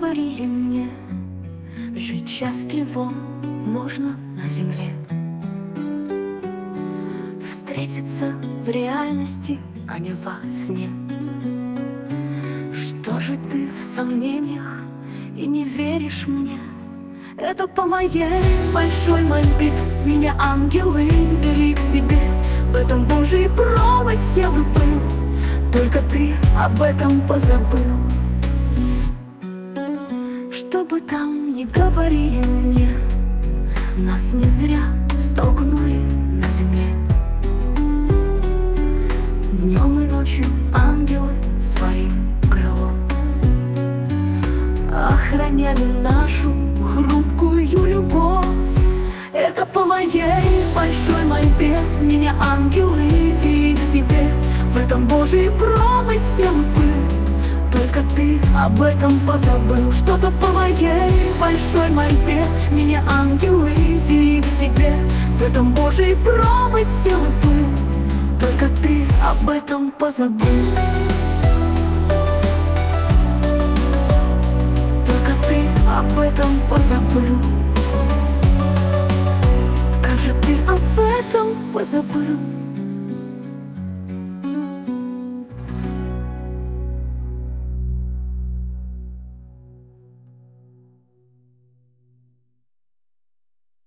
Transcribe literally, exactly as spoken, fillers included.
говорили мне, жить счастливо можно на земле. Встретиться в реальности, а не во сне. Что же ты в сомнениях и не веришь мне? Это по моей большой мольбе меня ангелы вели к тебе. В этом Божий промысел был, только ты об этом позабыл. Что бы там ни говорили мне, нас не зря столкнули на земле. Днем и ночью ангелы своим крылом охраняли нашу хрупкую любовь. Это по моей большой мольбе меня ангелы вели к тебе. В этом Божий промысел был, только ты об этом позабыл. Что-то по моей большой мольбе меня ангелы вели к тебе. В этом Божий промысел был, только ты об этом позабыл. Только ты об этом позабыл. Как же ты об этом позабыл?